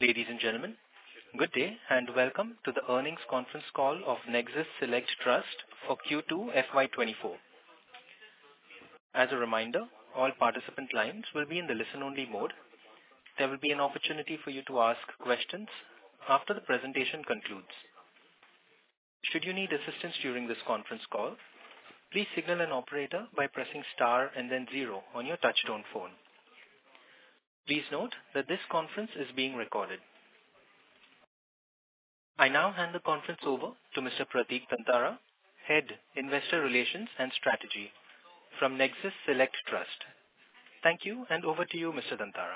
Ladies and gentlemen, good day and welcome to the earnings conference call of Nexus Select Trust for Q2 FY24. As a reminder, all participant lines will be in the listen-only mode. There will be an opportunity for you to ask questions after the presentation concludes. Should you need assistance during this conference call, please signal an operator by pressing star and then 0 on your touchtone phone. Please note that this conference is being recorded. I now hand the conference over to Mr. Pratik Dantara, Head, Investor Relations and Strategy from Nexus Select Trust. Thank you, and over to you, Mr. Dantara.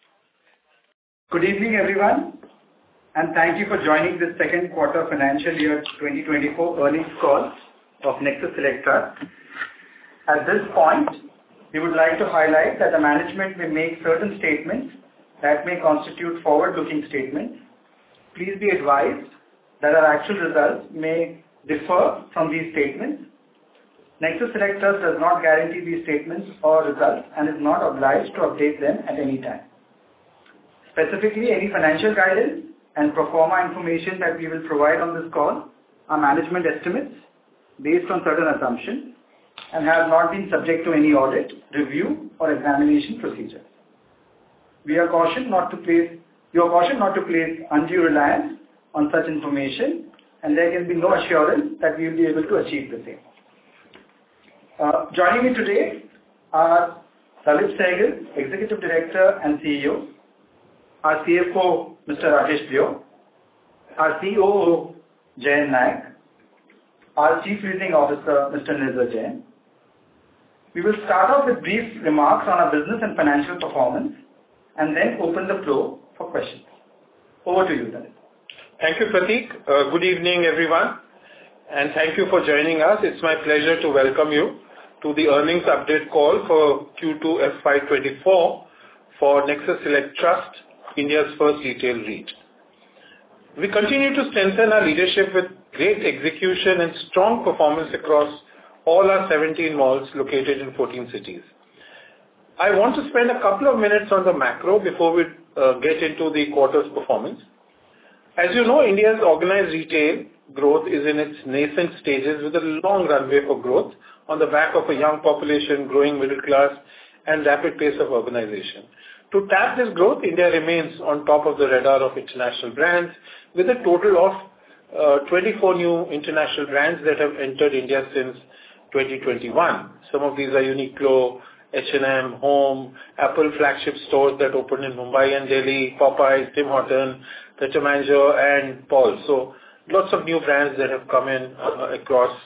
Good evening, everyone, and thank you for joining this second quarter financial year 2024 earnings call of Nexus Select Trust. At this point, we would like to highlight that the management may make certain statements that may constitute forward-looking statements. Please be advised that our actual results may differ from these statements. Nexus Select Trust does not guarantee these statements or results and is not obliged to update them at any time. Specifically, any financial guidance and pro forma information that we will provide on this call are management estimates based on certain assumptions and have not been subject to any audit, review, or examination procedure. You are cautioned not to place undue reliance on such information, and there can be no assurance that we will be able to achieve the same. Joining me today are Lalit Sehgal, Executive Director and CEO, our CFO, Mr. Rajesh Deo, our COO, Jayan Nayak, our Chief Leasing Officer, Mr. Nirza Jain. We will start off with brief remarks on our business and financial performance and then open the floor for questions. Over to you, Lalit. Thank you, Pratik. Good evening, everyone, and thank you for joining us. It's my pleasure to welcome you to the earnings update call for Q2 FY24 for Nexus Select Trust, India's first retail REIT. We continue to strengthen our leadership with great execution and strong performance across all our 17 malls located in 14 cities. I want to spend a couple of minutes on the macro before we get into the quarter's performance. As you know, India's organized retail growth is in its nascent stages with a long runway for growth on the back of a young population, growing middle class, and rapid pace of urbanization. To tap this growth, India remains on top of the radar of international brands with a total of 24 new international brands that have entered India since 2021. Some of these are Uniqlo, H&M, Home, Apple flagship stores that opened in Mumbai and Delhi, Popeyes, Tim Hortons, Pret A Manger, and Paul. So lots of new brands that have come in across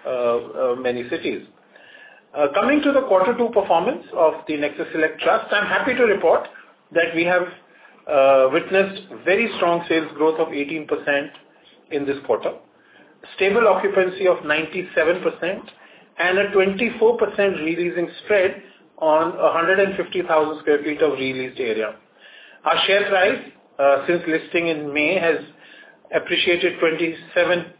many cities. Coming to the quarter 2 performance of the Nexus Select Trust, I'm happy to report that we have witnessed very strong sales growth of 18% in this quarter, stable occupancy of 97%, and a 24% re-leasing spread on 150,000 square feet of re-leased area. Our share price since listing in May has appreciated 27%.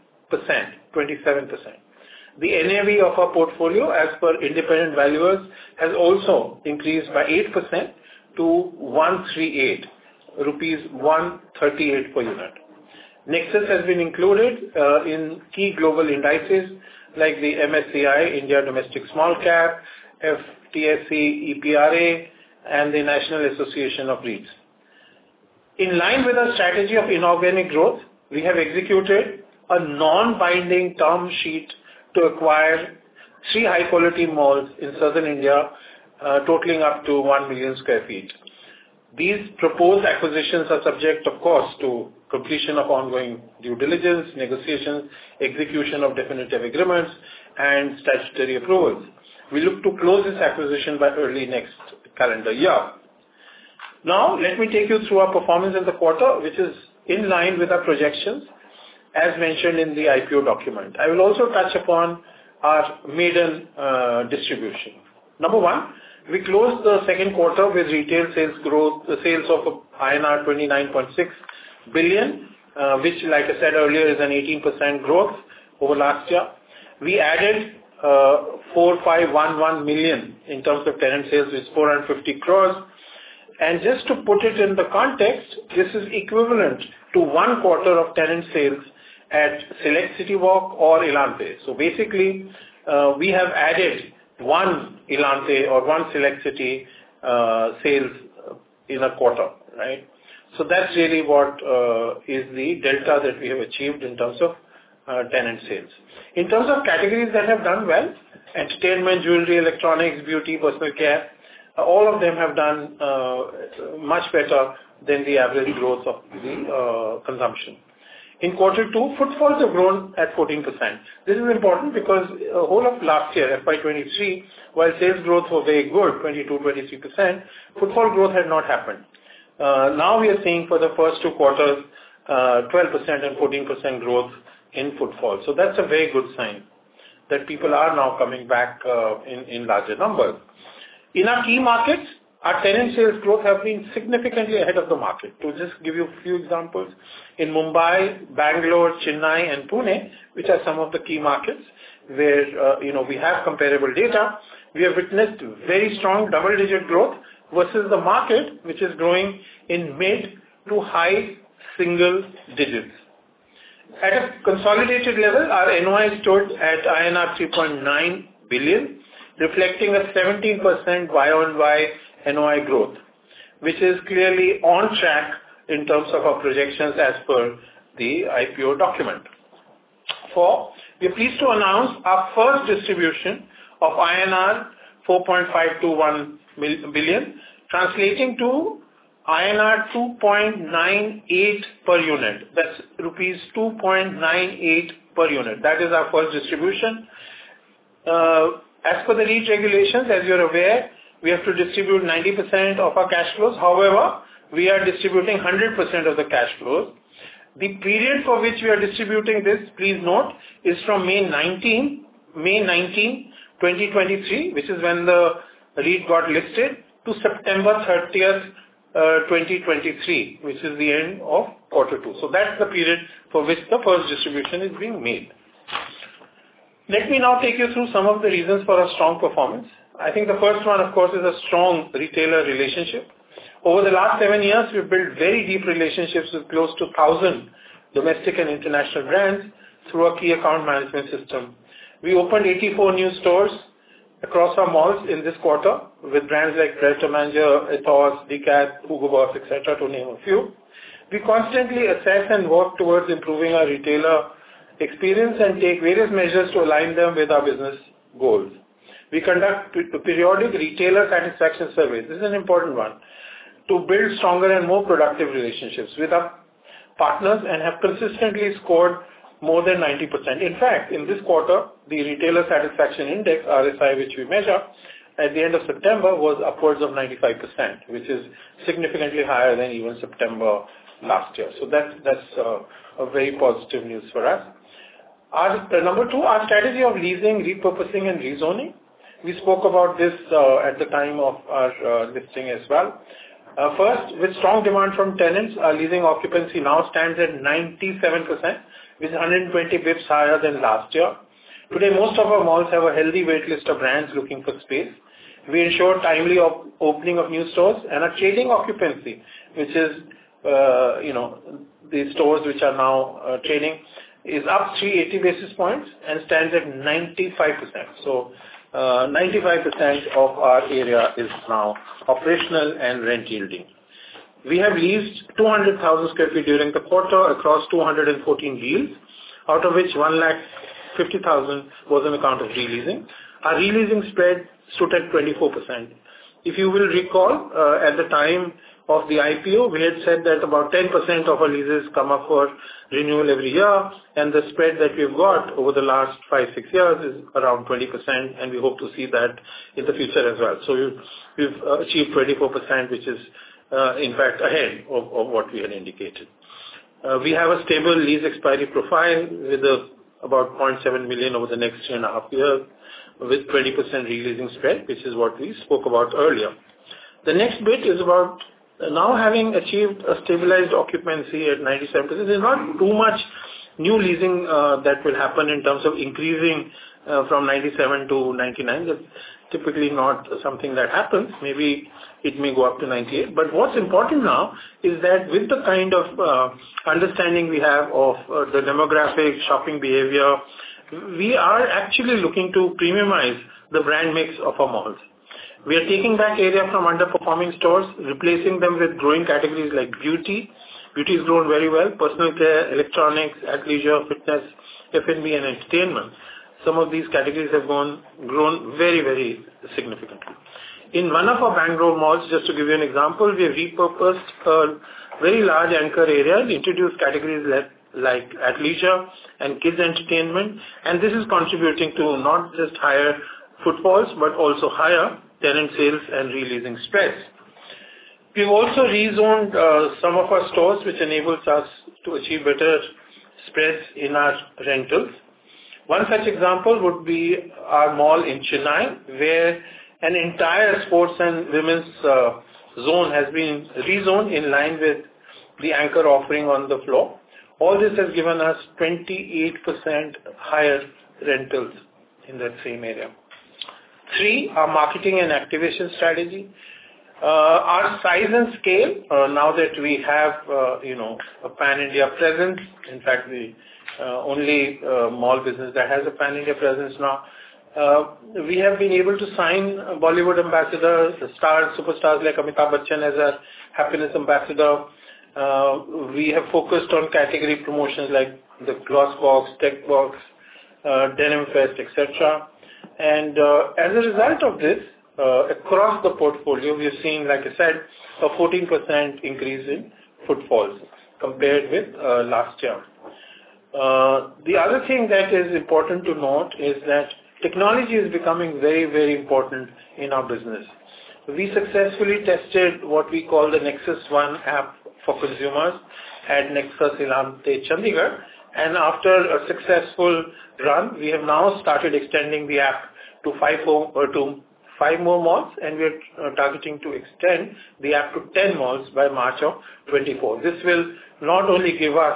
The NAV of our portfolio, as per independent valuers, has also increased by 8% to 138, rupees 138 per unit. Nexus has been included in key global indices like the MSCI India Domestic Small Cap, FTSE EPRA, and the National Association of REITs. In line with our strategy of inorganic growth, we have executed a non-binding term sheet to acquire 3 high-quality malls in southern India, totaling up to 1 million square feet. These proposed acquisitions are subject, of course, to completion of ongoing due diligence, negotiations, execution of definitive agreements, and statutory approvals. We look to close this acquisition by early next calendar year. Now, let me take you through our performance in the quarter, which is in line with our projections, as mentioned in the IPO document. I will also touch upon our maiden distribution. Number 1, we closed the second quarter with retail sales growth, the sales of INR 29.6 billion, which, like I said earlier, is an 18% growth over last year. We added 4,511 million in terms of tenant sales, with 450 crores, And just to put it in the context, this is equivalent to 1 quarter of tenant sales at Select City Walk or Elante. So basically, we have added one Elante or one Select City sales in a quarter, right? So that's really what is the delta that we have achieved in terms of tenant sales. In terms of categories that have done well, entertainment, jewelry, electronics, beauty, personal care, all of them have done much better than the average growth of the consumption. In quarter 2, footfalls have grown at 14%. This is important because whole of last year, FY23, while sales growth was very good, 22-23%, footfall growth had not happened. Now we are seeing for the first 2 quarters, 12% and 14% growth in footfall. So that's a very good sign that people are now coming back in larger numbers. In our key markets, our tenant sales growth have been significantly ahead of the market. To just give you a few examples, in Mumbai, Bangalore, Chennai and Pune, which are some of the key markets where we have comparable data, we have witnessed very strong double-digit growth versus the market, which is growing in mid to high single digits. At a consolidated level, our NOI stood at INR 3.9 billion, reflecting a 17% Y-on-Y NOI growth, which is clearly on track in terms of our projections as per the IPO document. We are pleased to announce our first distribution of INR 4.521 billion, translating to INR 2.98 per unit. That's rupees 2.98 per unit. That is our first distribution. As per the REIT regulations, as you're aware, we have to distribute 90% of our cash flows. However, we are distributing 100% of the cash flows. The period for which we are distributing this, please note, is from May 19, 2023, which is when the REIT got listed, to September 30th, 2023, which is the end of quarter 2. So that's the period for which the first distribution is being made. Let me now take you through some of the reasons for a strong performance. I think the first one, of course, is a strong retailer relationship. Over the last 7 years, we've built very deep relationships with close to 1,000 domestic and international brands through a key account management system. We opened 84 new stores across our malls in this quarter with brands like Predator Manager, Ethos, Decathlon, Hugo Boss, etc., to name a few. We constantly assess and work towards improving our retailer experience and take various measures to align them with our business goals. We conduct periodic retailer satisfaction surveys. This is an important one to build stronger and more productive relationships with our partners and have consistently scored more than 90%. In fact, in this quarter, the retailer satisfaction index, RSI, which we measure, at the end of September was upwards of 95%, which is significantly higher than even September last year. So that's a very positive news for us. Number 2, our strategy of leasing, repurposing and rezoning. We spoke about this at the time of our listing as well. First, with strong demand from tenants, our leasing occupancy now stands at 97%, which is 120 bips higher than last year. Today, most of our malls have a healthy wait list of brands looking for space. We ensure timely opening of new stores, and our trading occupancy, which is, the stores which are now trading, is up 380 basis points and stands at 95%. So, 95% of our area is now operational and rent yielding. We have leased 200,000 square feet during the quarter across 214 deals, out of which 150,000 was on account of releasing. Our releasing spread stood at 24%. If you will recall, at the time of the IPO, we had said that about 10% of our leases come up for renewal every year, and the spread that we've got over the last 5-6 years is around 20%, and we hope to see that in the future as well. So we've achieved 24%, which is in fact ahead of what we had indicated. We have a stable lease expiry profile with about 0.7 million over the next 3.5 years, with 20% releasing spread, which is what we spoke about earlier. The next bit is about now having achieved a stabilized occupancy at 97%. There's not too much new leasing that will happen in terms of increasing from 97 to 99. typically not something that happens. Maybe it may go up to 98. But what's important now is that with the kind of understanding we have of the demographic shopping behavior, we are actually looking to premiumize the brand mix of our malls. We are taking back area from underperforming stores, replacing them with growing categories like beauty. Beauty has grown very well, personal care, electronics, athleisure, fitness, F&B and entertainment. Some of these categories have grown very, very significantly. In one of our Bangalore malls, just to give you an example, we have repurposed a very large anchor area and introduced categories like athleisure and kids entertainment, and this is contributing to not just higher footfalls but also higher tenant sales and releasing spreads. We've also rezoned some of our stores, which enables us to achieve better spreads in our rentals. One such example would be our mall in Chennai, where an entire sports and women's zone has been rezoned in line with the anchor offering on the floor. All this has given us 28% higher rentals in that same area. 3, our marketing and activation strategy. Our size and scale, now that we have, a pan-India presence, in fact, the only mall business that has a pan-India presence now, we have been able to sign Bollywood ambassadors, stars, superstars like Amitabh Bachchan as our happiness ambassador. We have focused on category promotions like the Gloss Box, Tech Box, Denim Fest, etc. And as a result of this, across the portfolio, we have seen, like I said, a 14% increase in footfalls compared with last year. The other thing that is important to note is that technology is becoming very, very important in our business. We successfully tested what we call the Nexus One app for consumers at Nexus Ilante, Chandigarh, and after a successful run, we have now started extending the app to 5 more malls, and we are targeting to extend the app to 10 malls by March of 24. This will not only give us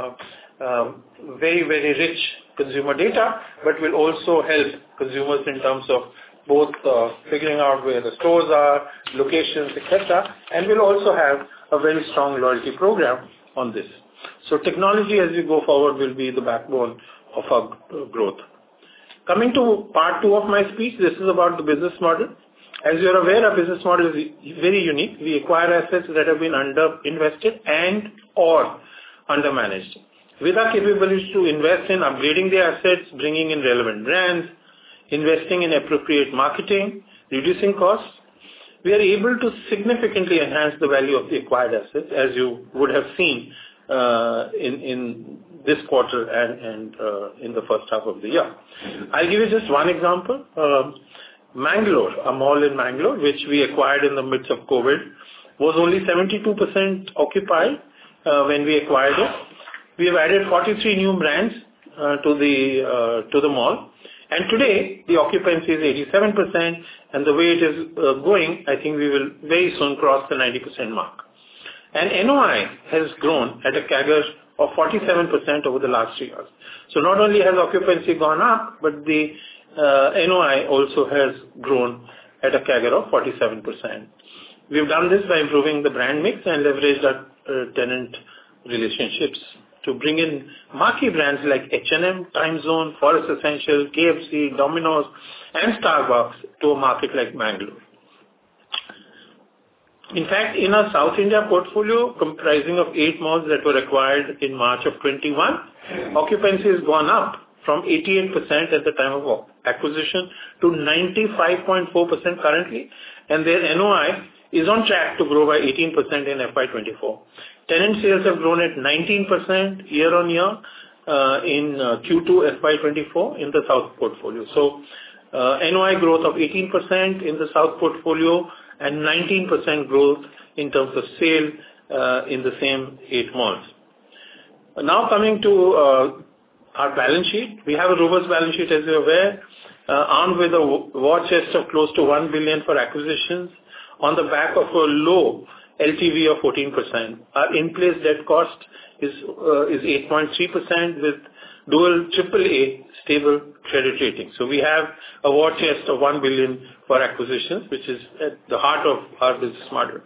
very, very rich consumer data, but will also help consumers in terms of both figuring out where the stores are, locations, etc., and we'll also have a very strong loyalty program on this. So technology as we go forward will be the backbone of our growth. Coming to part 2 of my speech, this is about the business model. As you are aware, our business model is very unique. We acquire assets that have been under-invested and or under-managed. With our capability to invest in upgrading the assets, bringing in relevant brands, investing in appropriate marketing, reducing costs, we are able to significantly enhance the value of the acquired assets, as you would have seen in this quarter and in the first half of the year. I'll give you just one example. Mangalore, a mall in Mangalore, which we acquired in the midst of COVID, was only 72% occupied when we acquired it. We have added 43 new brands to the mall, and today the occupancy is 87%, and the way it is going, I think we will very soon cross the 90% mark. And NOI has grown at a CAGR of 47% over the last 3 years. So not only has occupancy gone up, but the NOI also has grown at a CAGR of 47%. We've done this by improving the brand mix and leveraged our tenant relationships to bring in marquee brands like H&M, Time Zone, Forest Essentials, KFC, Domino's, and Starbucks to a market like Bangalore. In fact, in our South India portfolio, comprising of 8 malls that were acquired in March of 21, occupancy has gone up from 88% at the time of acquisition to 95.4% currently, and their NOI is on track to grow by 18% in FY24. Tenant sales have grown at 19% year-on-year in Q2 FY24 in the South portfolio. So, NOI growth of 18% in the South portfolio and 19% growth in terms of sale in the same 8 malls. Now coming to our balance sheet. We have a robust balance sheet, as you're aware, armed with a war chest of close to 1 billion for acquisitions on the back of a low LTV of 14%. Our in-place debt cost is 8.3% with dual AAA stable credit rating. So we have a war chest of 1 billion for acquisitions, which is at the heart of our business model.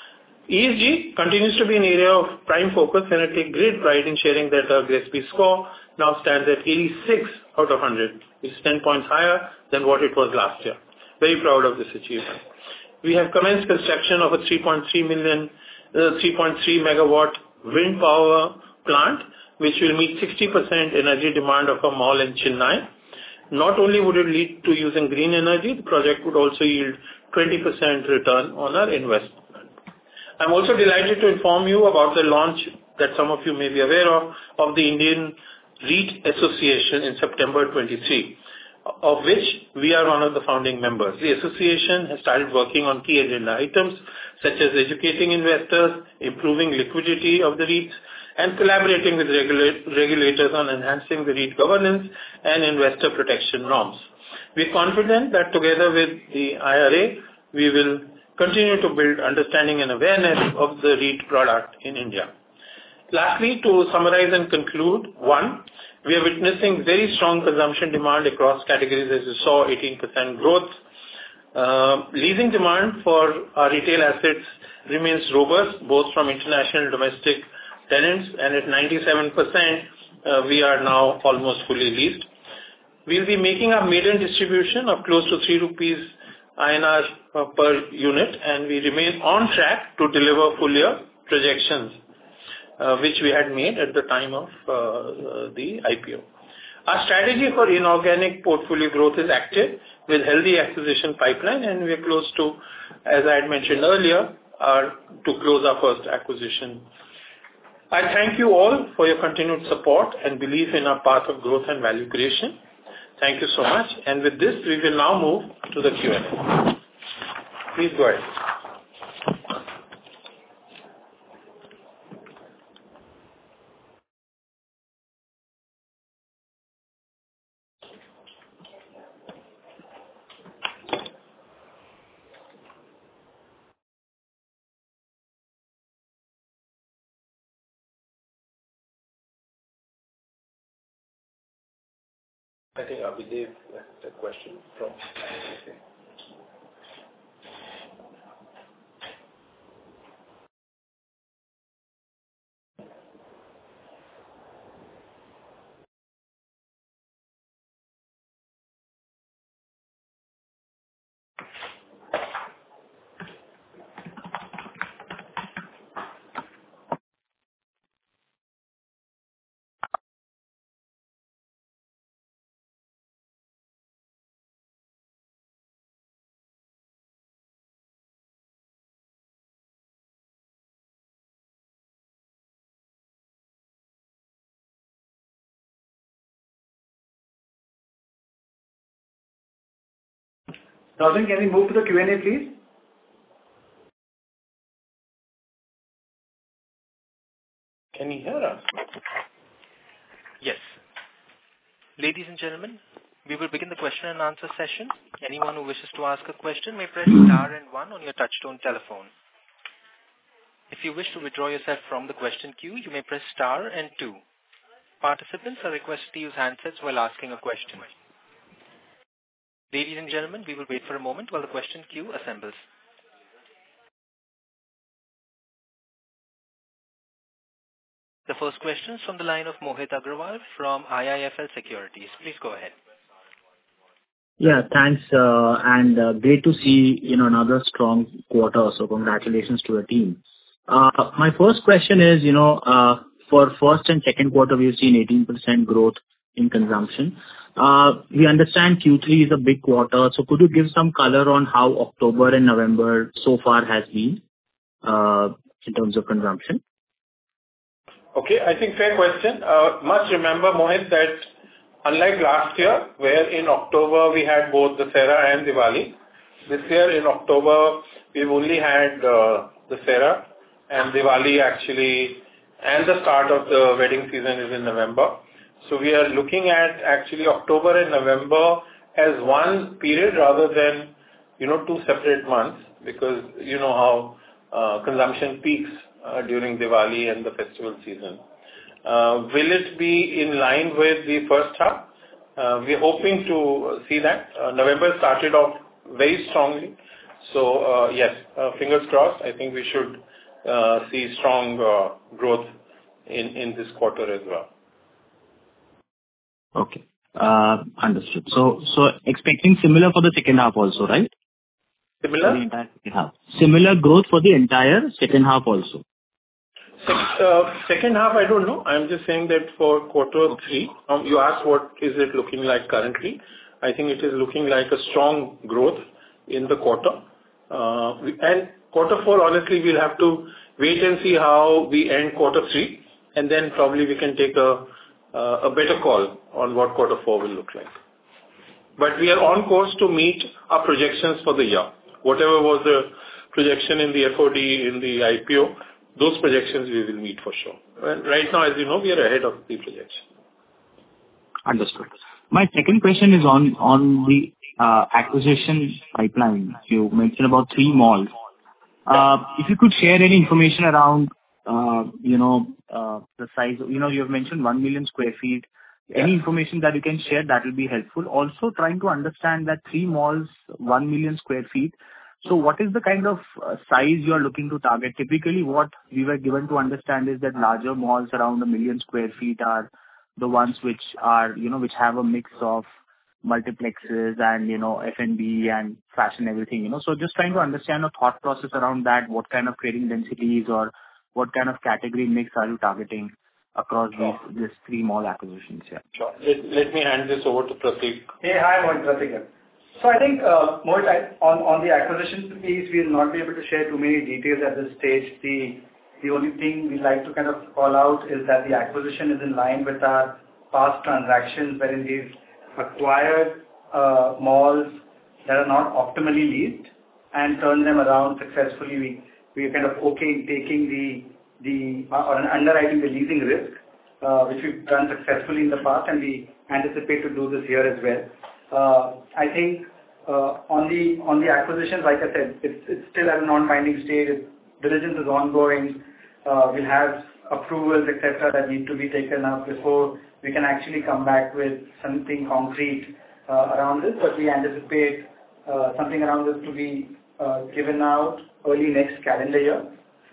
ESG continues to be an area of prime focus, and I take great pride in sharing that our GRESB score now stands at 86 out of 100, which is 10 points higher than what it was last year. Very proud of this achievement. We have commenced construction of a 3.3 megawatt wind power plant, which will meet 60% energy demand of a mall in Chennai. Not only would it lead to using green energy, the project would also yield 20% return on our investment. I'm also delighted to inform you about the launch that some of you may be aware of the Indian REIT Association in September 23, of which we are one of the founding members. The association has started working on key agenda items such as educating investors, improving liquidity of the REITs, and collaborating with regulators on enhancing the REIT governance and investor protection norms. We are confident that together with the IRA, we will continue to build understanding and awareness of the REIT product in India. Lastly, to summarize and conclude, one, we are witnessing very strong consumption demand across categories, as you saw, 18% growth. Leasing demand for our retail assets remains robust, both from international and domestic tenants, and at 97%, we are now almost fully leased. We'll be making our maiden distribution of close to 3 rupees INR per unit, and we remain on track to deliver full year projections, which we had made at the time of the IPO. Our strategy for inorganic portfolio growth is active with healthy acquisition pipeline, and we are close to, as I had mentioned earlier, to close our first acquisition. I thank you all for your continued support and belief in our path of growth and value creation. Thank you so much. And with this, we will now move to the Q&A. Please go ahead. I think Abhidev asked a question from. Darwin, can we move to the Q&A, please? Can you hear us? Yes. Ladies and gentlemen, we will begin the question and answer session. Anyone who wishes to ask a question may press star and 1 on your touchtone telephone. If you wish to withdraw yourself from the question queue, you may press star and 2. Participants are requested to use handsets while asking a question. Ladies and gentlemen, we will wait for a moment while the question queue assembles. The first question is from the line of Mohit Agrawal from IIFL Securities. Please go ahead. Yeah, thanks, and great to see another strong quarter. So congratulations to the team. My first question is, for first and second quarter, we've seen 18% growth in consumption. We understand Q3 is a big quarter, so could you give some color on how October and November so far has been in terms of consumption? Okay, I think fair question. Must remember, Mohit, that unlike last year, where in October we had both Dussehra and Diwali, this year in October we've only had Dussehra, and Diwali actually, and the start of the wedding season is in November. So we are looking at actually October and November as one period rather than, 2 separate months, because you know consumption peaks during Diwali and the festival season. Will it be in line with the first half? We're hoping to see that. November started off very strongly. So, yes, fingers crossed. I think we should see strong growth in this quarter as well. Okay. Understood. So expecting similar for the second half also, right? Similar? For the entire second half. Similar growth for the entire second half also. Second half, I don't know. I'm just saying that for quarter three, you asked what is it looking like currently. I think it is looking like a strong growth in the quarter. And quarter four, honestly, we'll have to wait and see how we end quarter three, and then probably we can take a better call on what quarter four will look like. But we are on course to meet our projections for the year. Whatever was the projection in the FOD, in the IPO, those projections we will meet for sure. And right now, as you know, we are ahead of the projection. Understood. My second question is on the acquisition pipeline. You mentioned about 3 malls. If you could share any information around, the size. You have mentioned 1 million sq ft. Any information that you can share, that will be helpful. Also, trying to understand that 3 malls, 1 million sq ft. So what is the kind of size you are looking to target? Typically, what we were given to understand is that larger malls around 1 million sq ft are the ones which are, which have a mix of multiplexes and, F&B and fashion, everything, So just trying to understand the thought process around that, what kind of trading densities or what kind of category mix are you targeting across these 3 mall acquisitions here? Sure. Let me hand this over to Prateek. Hey, hi, Mohit. Prateek here. So I think, Mohit, on the acquisition piece, we will not be able to share too many details at this stage. The only thing we like to kind of call out is that the acquisition is in line with our past transactions, wherein we've acquired malls that are not optimally leased and turned them around successfully. We are kind of okay taking or underwriting the leasing risk, which we've done successfully in the past, and we anticipate to do this here as well. I think on the acquisitions, like I said, it's still at a non-binding stage. Diligence is ongoing. We'll have approvals, etc., that need to be taken up before we can actually come back with something concrete around this. But we anticipate something around this to be given out early next calendar year.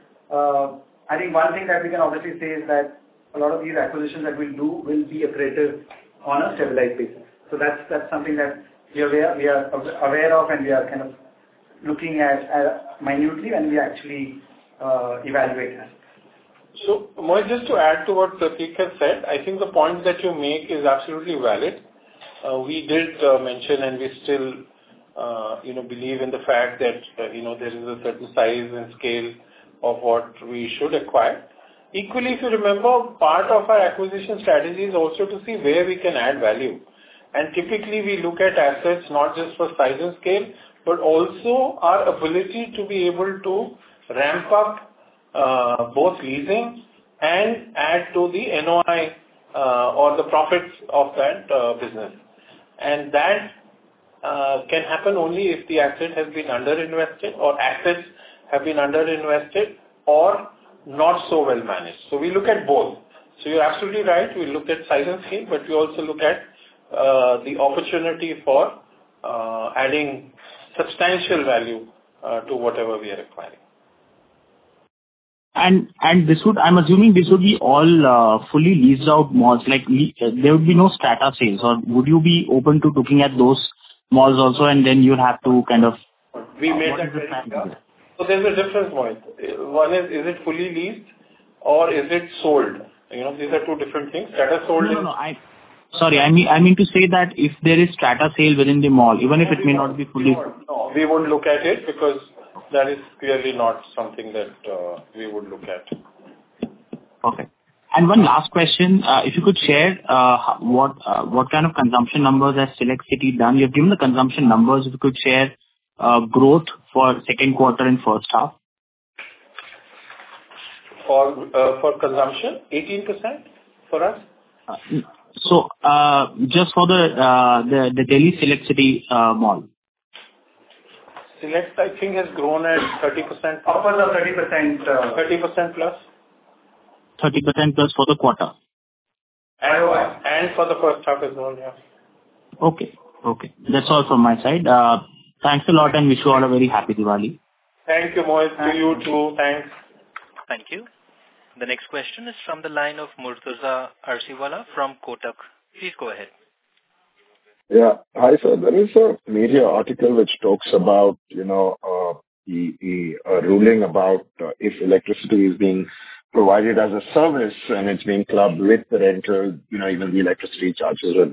I think one thing that we can obviously say is that a lot of these acquisitions that we'll do will be accretive on a stabilized basis. So that's something that we are aware of, and we are kind of looking at minutely when we actually evaluate that. So, Mohit, just to add to what Prateek has said, I think the point that you make is absolutely valid. We did mention, and we still, believe in the fact that, there is a certain size and scale of what we should acquire. Equally, if you remember, part of our acquisition strategy is also to see where we can add value. And typically, we look at assets not just for size and scale, but also our ability to be able to ramp up both leasing and add to the NOI or the profits of that business. And that can happen only if the asset has been underinvested or assets have been underinvested or not so well managed. So we look at both. So you're absolutely right. We look at size and scale, but we also look at the opportunity for adding substantial value to whatever we are acquiring. And this would, I'm assuming this would be all fully leased out malls, like there would be no strata sales, or would you be open to looking at those malls also, and then you'll have to kind of... We made that very clear. So there's a difference, Mohit. One is it fully leased or is it sold? These are two different things. Strata sold is... No. Sorry, I mean to say that if there is strata sale within the mall, even if it may not be fully... No, we won't look at it because that is clearly not something that we would look at. Okay. And one last question, if you could share what kind of consumption numbers has Select City done? You have given the consumption numbers. If you could share growth for second quarter and first half. For consumption, 18% for us. So just for the Delhi Select City mall. Select, I think, has grown at 30%. Upwards of 30%. 30% plus. 30% plus for the quarter. And for the first half as well, yeah. Okay. That's all from my side. Thanks a lot and wish you all a very happy Diwali. Thank you, Mohit. To you too. Thanks. Thank you. The next question is from the line of Murtuza Arsiwala from Kotak. Please go ahead. Yeah. Hi, sir. There is a media article which talks about, the ruling about if electricity is being provided as a service and it's being clubbed with the rental, even the electricity charges would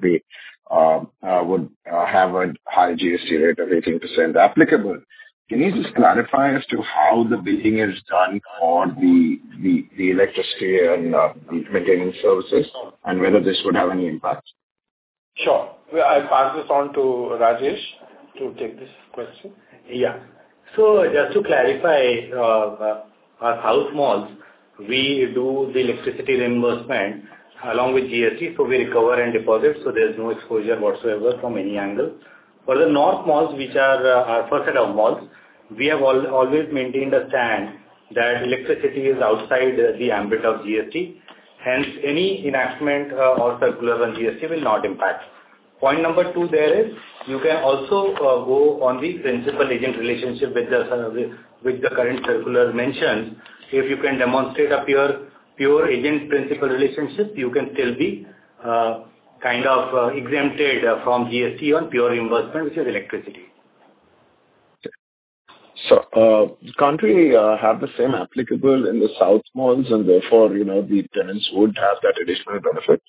have a high GST rate of 18% applicable. Can you just clarify as to how the billing is done for the electricity and the maintaining services and whether this would have any impact? Sure. I'll pass this on to Rajesh to take this question. Yeah. So just to clarify, our South malls, we do the electricity reimbursement along with GST, so we recover and deposit, so there's no exposure whatsoever from any angle. For the North malls, which are our first set of malls, we have always maintained a stand that electricity is outside the ambit of GST. Hence, any enactment or circular on GST will not impact. Point number 2 there is, you can also go on the principal-agent relationship with the current circular mentions. If you can demonstrate a pure agent-principal relationship, you can still be exempted from GST on pure reimbursement, which is electricity. So, can't we have the same applicable in the South malls and therefore, the tenants would have that additional benefit?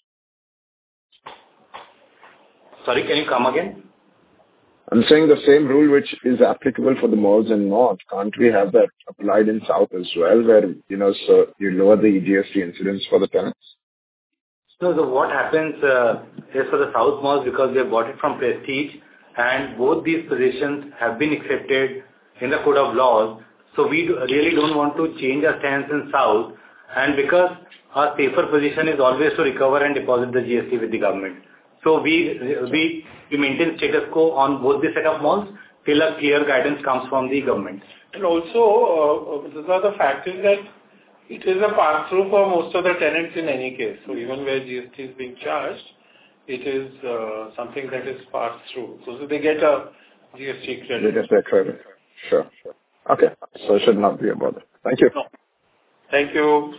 Sorry, can you come again? I'm saying the same rule which is applicable for the malls in North. Can't we have that applied in South as well, where, so you lower the GST incidence for the tenants? So what happens is for the South malls, because they bought it from Prestige, and both these positions have been accepted in the code of laws, so we really don't want to change our stance in South, and because our safer position is always to recover and deposit the GST with the government. So we maintain status quo on both the set of malls till a clear guidance comes from the government. And also, the fact is that it is a pass-through for most of the tenants in any case. So even where GST is being charged, it is something that is passed through. So they get a GST credit. They get that credit. Sure. Okay. So it should not be a bother. Thank you. No. Thank you.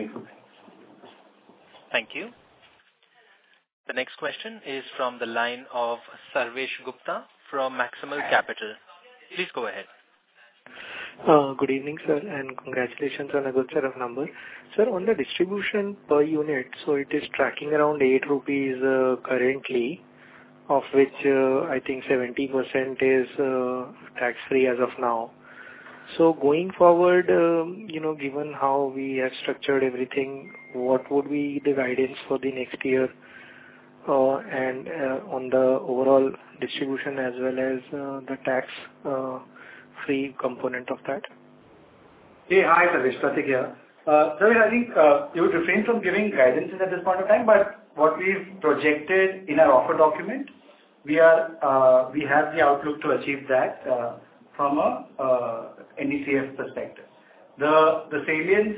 Thank you. The next question is from the line of Sarvesh Gupta from Maximal Capital. Please go ahead. Good evening, sir, and congratulations on a good set of numbers. Sir, on the distribution per unit, so it is tracking around 8 rupees currently, of which I think 70% is tax-free as of now. So going forward, given how we have structured everything, what would be the guidance for the next year? And on the overall distribution as well as the tax-free component of that? Hey, hi, Sarvesh. Pratik here. Sarvesh, I think you would refrain from giving guidance at this point of time, but what we've projected in our offer document, we have the outlook to achieve that from a NDCF perspective. The salience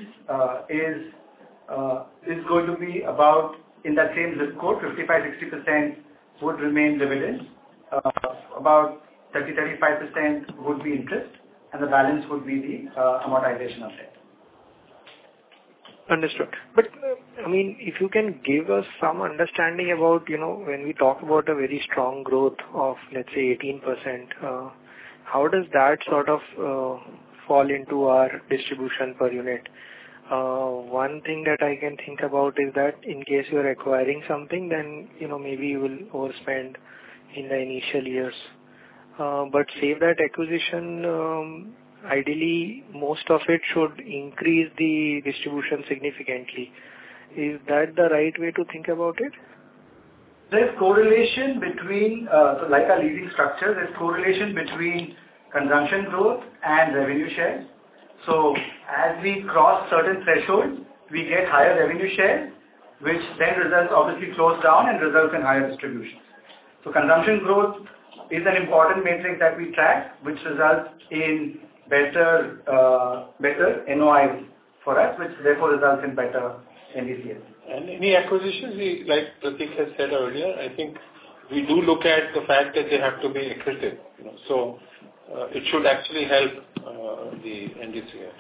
is going to be about in that same zip code. 55-60% would remain dividends, about 30-35% would be interest, and the balance would be the amortization of debt. Understood. But if you can give us some understanding about, when we talk about a very strong growth of, let's say, 18%, how does that sort of fall into our distribution per unit? One thing that I can think about is that in case you are acquiring something, then, maybe you will overspend in the initial years. But save that acquisition, ideally, most of it should increase the distribution significantly. Is that the right way to think about it? There's correlation between, like our leasing structure, there's correlation between consumption growth and revenue shares. So as we cross certain thresholds, we get higher revenue shares, which then results obviously close down and results in higher distributions. So consumption growth is an important metric that we track, which results in better NOIs for us, which therefore results in better NDCF. And any acquisitions, like Prateek has said earlier, I think we do look at the fact that they have to be accretive. So it should actually help the NDCF.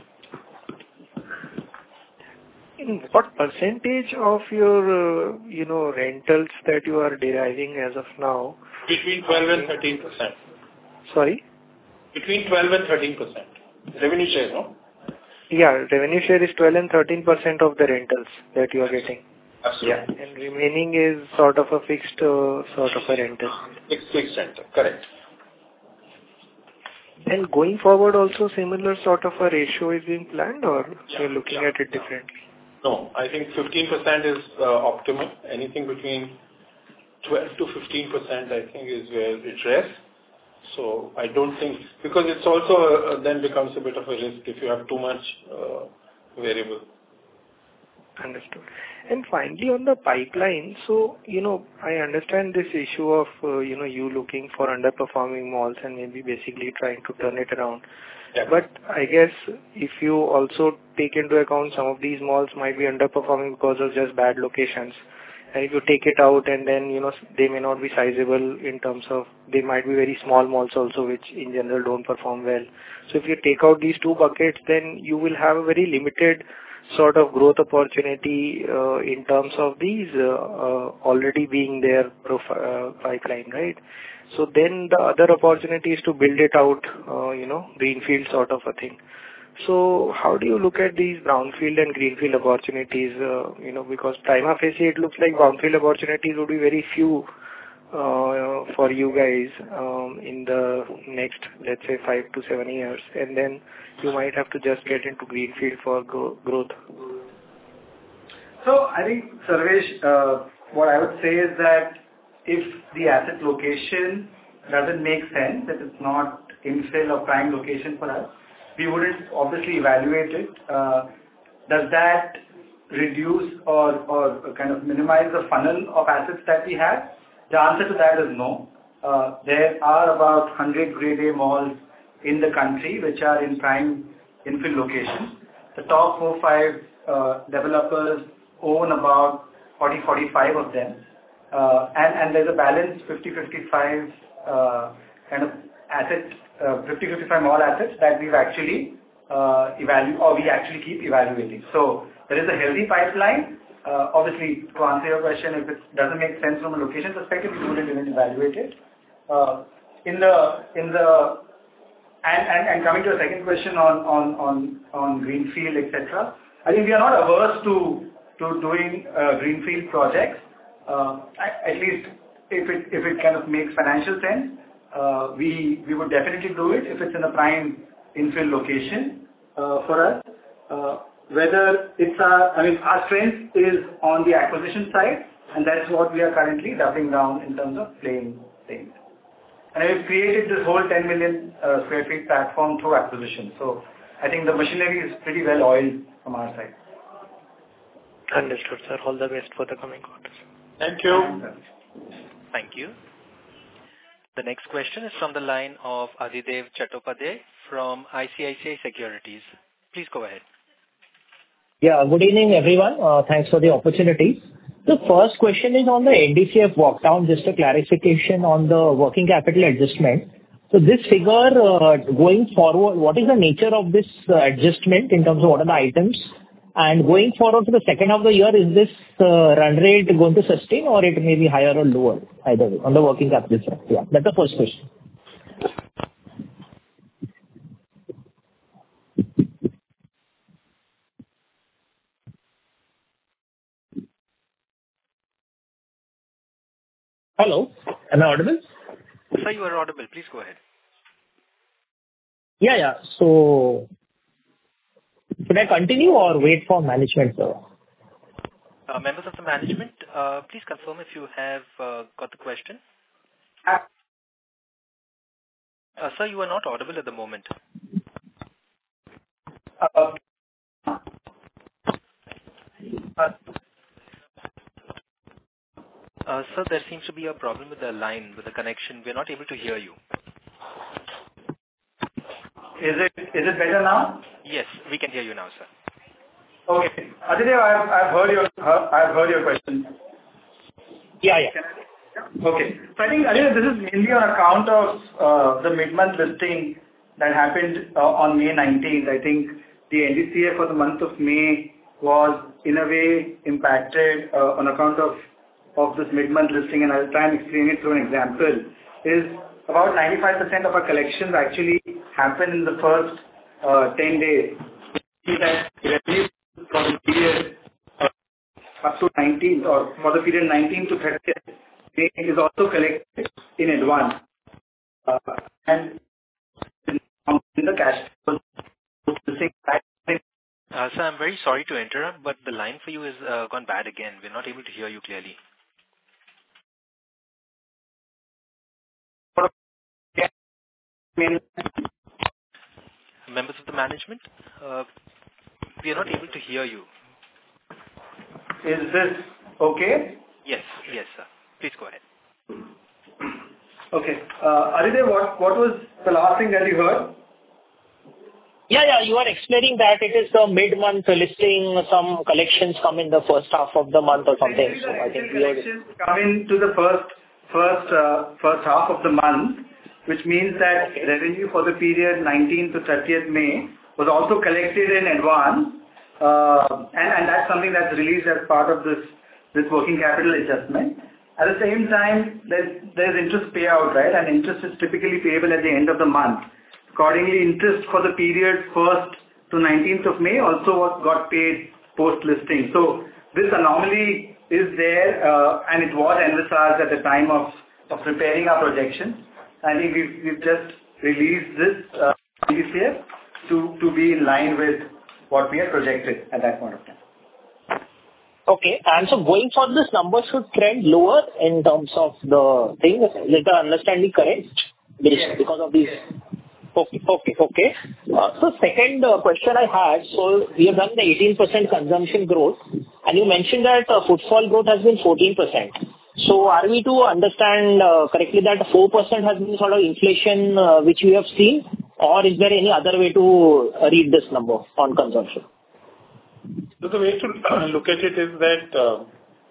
What percentage of your, rentals that you are deriving as of now? Between 12 and 13%. Sorry? Between 12 and 13%. Revenue share, no? Yeah, revenue share is 12 and 13% of the rentals that you are getting. Absolutely. Yeah. And remaining is sort of a fixed sort of a rental. Fixed rental, correct. And going forward also similar sort of a ratio is being planned, or you're looking at it differently? No, I think 15% is optimal. Anything between 12 to 15%, I think, is where it rests. So I don't think, because it's also then becomes a bit of a risk if you have too much variable. Understood. And finally, on the pipeline, so, I understand this issue of, you looking for underperforming malls and maybe basically trying to turn it around. Yeah. But I guess if you also take into account some of these malls might be underperforming because of just bad locations. And if you take it out and then, they may not be sizable in terms of, they might be very small malls also, which in general don't perform well. So if you take out these two buckets, then you will have a very limited sort of growth opportunity in terms of these already being their pipeline, right? So then the other opportunity is to build it out, greenfield sort of a thing. So how do you look at these brownfield and greenfield opportunities? Because prima facie it looks like brownfield opportunities would be very few for you guys in the next, let's say, 5 to 7 years, and then you might have to just get into greenfield for growth. So I think, Sarvesh, what I would say is that if the asset location doesn't make sense, that it's not infill or prime location for us, we wouldn't obviously evaluate it. Does that reduce or kind of minimize the funnel of assets that we have? The answer to that is no. There are about 100 grade A malls in the country which are in prime infill locations. The top 4-5 developers own about 40-45 of them. And there's a balance 50-55 kind of asset, 50-55 mall assets that we've actually we actually keep evaluating. So there is a healthy pipeline. Obviously, to answer your question, if it doesn't make sense from a location perspective, we wouldn't even evaluate it. And coming to a second question on greenfield, etc. I think we are not averse to doing greenfield projects. At least if it kind of makes financial sense, we would definitely do it if it's in a prime infill location for us. Whether it's our strength is on the acquisition side, and that's what we are currently doubling down in terms of playing things. And we've created this whole 10 million square feet platform through acquisition. So I think the machinery is pretty well oiled from our side. Understood, sir. All the best for the coming quarters. Thank you. Thank you. The next question is from the line of Adhidev Chattopadhyay from ICICI Securities. Please go ahead. Yeah, good evening, everyone. Thanks for the opportunity. The first question is on the NDCF walk down, just a clarification on the working capital adjustment. So this figure, going forward, what is the nature of this adjustment in terms of what are the items? And going forward to the second half of the year, is this run rate going to sustain or it may be higher or lower, either way, on the working capital front? Yeah, that's the first question. Hello, am I audible? Sir, you are audible. Please go ahead. Yeah. So, should I continue or wait for management, sir? Members of the management, please confirm if you have got the question. Sir, you are not audible at the moment. Sir, there seems to be a problem with the line, with the connection. We're not able to hear you. Is it better now? Yes, we can hear you now, sir. Okay. Aditya, I've heard your question. Yeah. Okay. So I think, Aditya, this is mainly on account of the mid-month listing that happened on May 19th. I think the NDCF for the month of May was in a way impacted on account of this mid-month listing, and I'll try and explain it through an example. Is about 95% of our collections actually happen in the first 10 days. See that revenue for the period up to 19th, or for the period 19th to 30th, is also collected in advance. And in the cash flow. Sir, I'm very sorry to interrupt, but the line for you is gone bad again. We're not able to hear you clearly. Members of the management, we are not able to hear you. Is this okay? Yes, sir. Please go ahead. Okay. Aditya, what was the last thing that you heard? Yeah, you are explaining that it is the mid-month listing, some collections come in the first half of the month or something. So I think collections come into the first half of the month, which means that revenue for the period 19th to 30th May was also collected in advance, and that's something that's released as part of this working capital adjustment. At the same time, there's interest payout, right? And interest is typically payable at the end of the month. Accordingly, interest for the period 1st to 19th of May also got paid post-listing. So this anomaly is there, and it was envisaged at the time of preparing our projections. I think we've just released this NDCF to be in line with what we had projected at that point of time. Okay. And so going forward, this number should trend lower in terms of the thing. Is the understanding correct? Yes. Because of these. Okay. So second question I had, so we have done the 18% consumption growth, and you mentioned that footfall growth has been 14%. So are we to understand correctly that 4% has been sort of inflation which we have seen, or is there any other way to read this number on consumption? So the way to look at it is that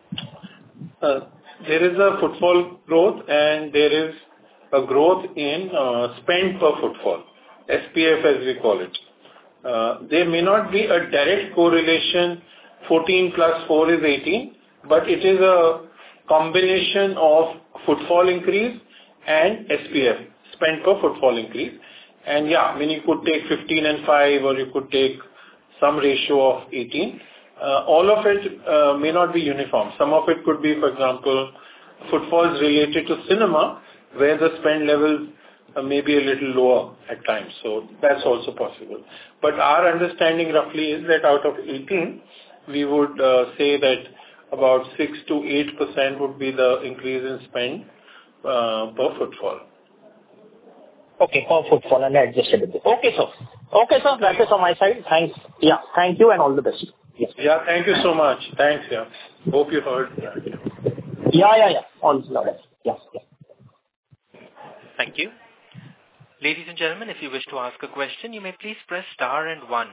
there is a footfall growth and there is a growth in spend per footfall, SPF as we call it. There may not be a direct correlation, 14 plus 4 is 18, but it is a combination of footfall increase and SPF, spend per footfall increase. And yeah, I mean you could take 15 and 5 or you could take some ratio of 18. All of it may not be uniform. Some of it could be, for example, footfalls related to cinema, where the spend levels may be a little lower at times. So that's also possible. But our understanding roughly is that out of 18, we would say that about 6 to 8% would be the increase in spend per footfall. Okay, per footfall and adjusted. Okay, sir. That is on my side. Thanks. Yeah, thank you and all the best. Yes. Yeah, thank you so much. Thanks, yeah. Hope you heard that. Yeah. All is loud. Yeah. Thank you. Ladies and gentlemen, if you wish to ask a question, you may please press star and 1.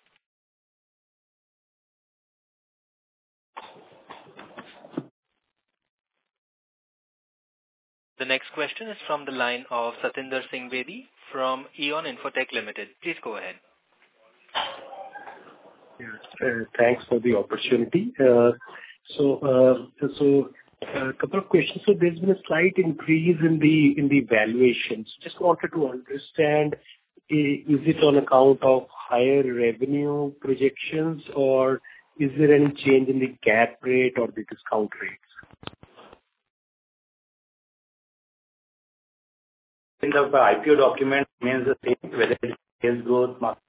The next question is from the line of Satinder Singh Bedi from Eon Infotech Limited. Please go ahead. Thanks for the opportunity. So a couple of questions. So there's been a slight increase in the valuations. Just wanted to understand, is it on account of higher revenue projections, or is there any change in the cap rate or the discount rates? In the IPO document remains the same, whether it is sales growth, market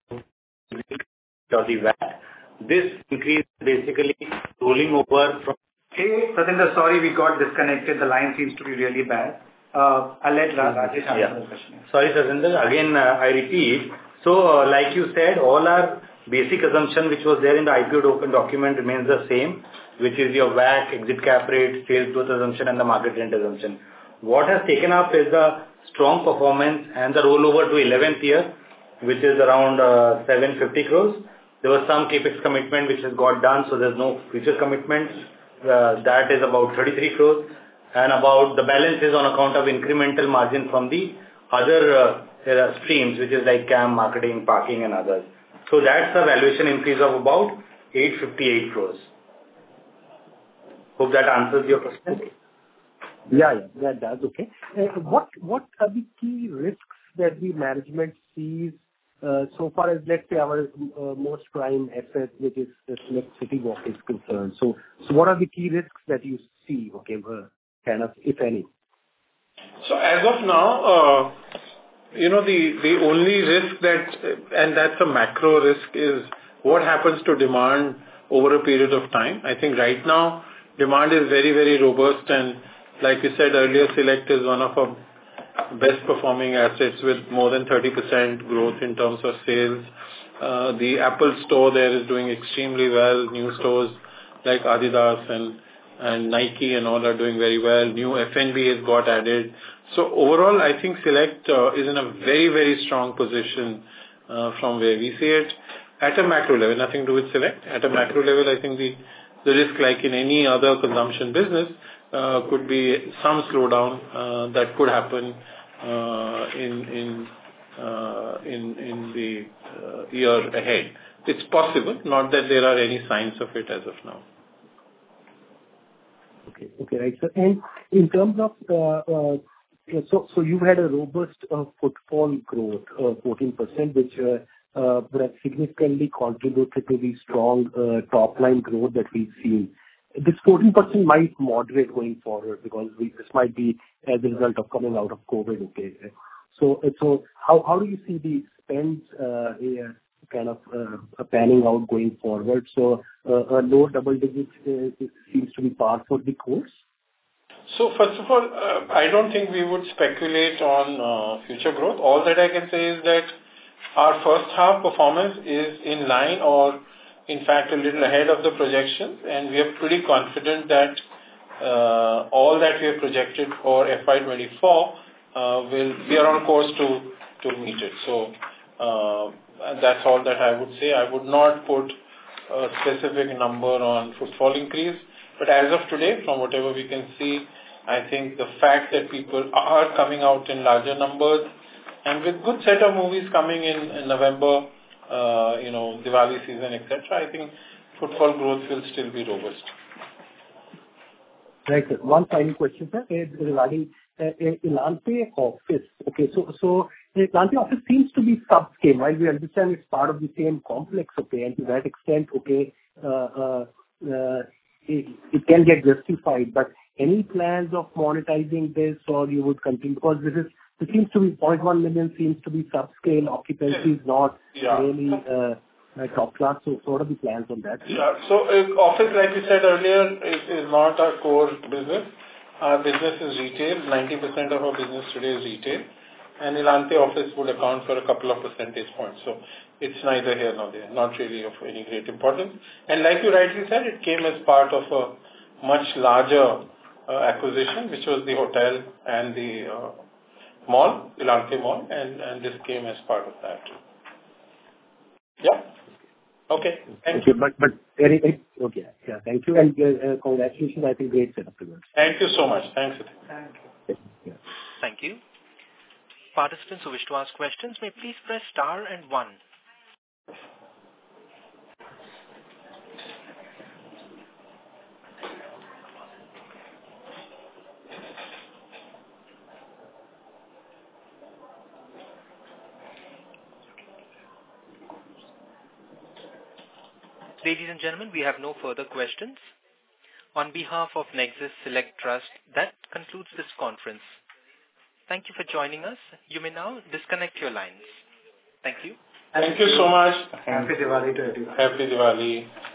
or the VAT. This increase basically rolling over from. Hey, Satinder, sorry we got disconnected. The line seems to be really bad. I'll let Rajesh answer the question. Sorry, Satinder. Again, I repeat. So, like you said, all our basic assumption which was there in the IPO document remains the same. which is your WACC, exit cap rate, sales growth assumption, and the market rent assumption. What has taken up is the strong performance and the rollover to 11th year, which is around 750 crores. There was some capex commitment which has got done, so there's no future commitments. That is about 33 crores. And about the balance is on account of incremental margin from the other streams, which is like CAM, marketing, parking, and others. So that's a valuation increase of about 858 crores. Hope that answers your question. Yeah, that does. Okay. What are the key risks that the management sees so far as, let's say, our most prime asset, which is Select City Walk, is concerned? So what are the key risks that you see, okay, kind of, if any? So as of now, the only risk and that's a macro risk, is what happens to demand over a period of time. I think right now, demand is very, very robust, and like you said earlier, Select is one of our best performing assets with more than 30% growth in terms of sales. The Apple store there is doing extremely well. New stores like Adidas and Nike and all are doing very well. New F&B has got added. So overall, I think Select is in a very, very strong position from where we see it. At a macro level, nothing to do with Select. At a macro level, I think the risk, like in any other consumption business, could be some slowdown that could happen in the year ahead. It's possible, not that there are any signs of it as of now. Okay, right. So, and in terms of, so you've had a robust footfall growth, 14%, which would have significantly contributed to the strong top line growth that we've seen. This 14% might moderate going forward because this might be as a result of coming out of COVID. Okay, so how do you see the spends kind of panning out going forward? So a low double digits seems to be par for the course. So first of all, I don't think we would speculate on future growth. All that I can say is that our first half performance is in line or in fact a little ahead of the projections, and we are pretty confident that all that we have projected for FY24 we are on course to meet it. So that's all that I would say. I would not put a specific number on footfall increase, but as of today, from whatever we can see, I think the fact that people are coming out in larger numbers and with good set of movies coming in November, Diwali season, etc., I think footfall growth will still be robust. Right. One final question, sir, is regarding Elante office. Okay, so Elante office seems to be subscale, while we understand it's part of the same complex. Okay, and to that extent, okay, it can get justified. But any plans of monetizing this, or you would continue, because it seems to be 0.1 million, seems to be subscale. Occupancy is not really top class. So what are the plans on that? Yeah. So office, like we said earlier, is not our core business. Our business is retail. 90% of our business today is retail. And Elante office would account for a couple of percentage points. So it's neither here nor there, not really of any great importance. And like you rightly said, it came as part of a much larger acquisition, which was the hotel and the mall, Elante Mall, and this came as part of that. Yeah. Okay. Thank you. But very okay. Yeah. Thank you, and congratulations. I think great set of results. Thank you so much. Thanks. Thank you. Yeah. Thank you. Participants who wish to ask questions may please press star and 1. Ladies and gentlemen, we have no further questions. On behalf of Nexus Select Trust, that concludes this conference. Thank you for joining us. You may now disconnect your lines. Thank you. Thank you so much. Happy Diwali to everyone. Happy Diwali.